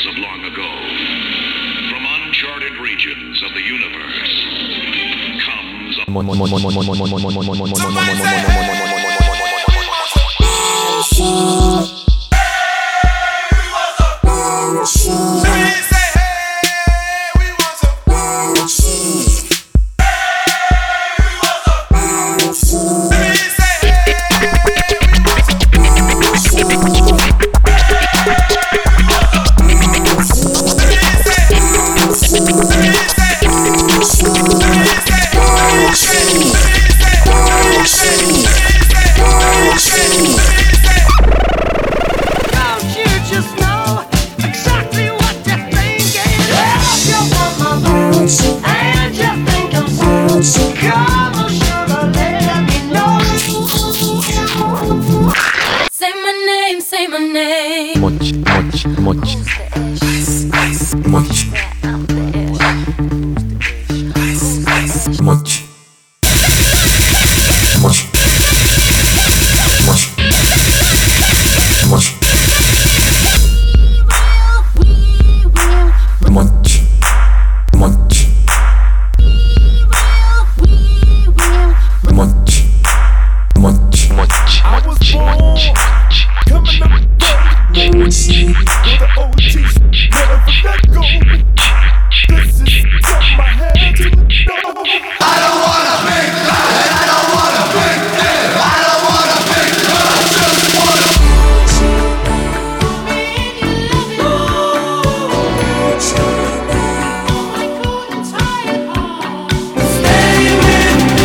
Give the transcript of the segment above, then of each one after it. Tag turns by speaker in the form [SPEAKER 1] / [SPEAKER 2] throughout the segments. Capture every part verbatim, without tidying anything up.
[SPEAKER 1] tales of long ago. From uncharted regions of the universe comes a...
[SPEAKER 2] Much, much, much, much, much, much, much, much, much, much, much, much, much, much.
[SPEAKER 3] Coming up with the O Gs, never let go. This is what my head to know. I don't wanna make that, I don't wanna make that, I don't wanna make that, I just wanna. Stay with me.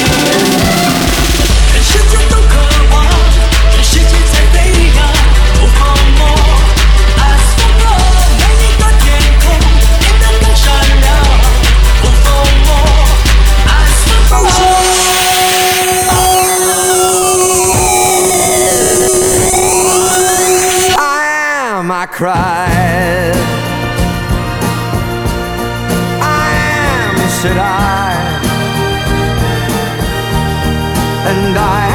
[SPEAKER 3] 世界都渴望，全世界在飞扬，不泡沫。As for more， 每一个天空变得更闪亮，不泡沫。As for more，I am I cried. I am said I, and I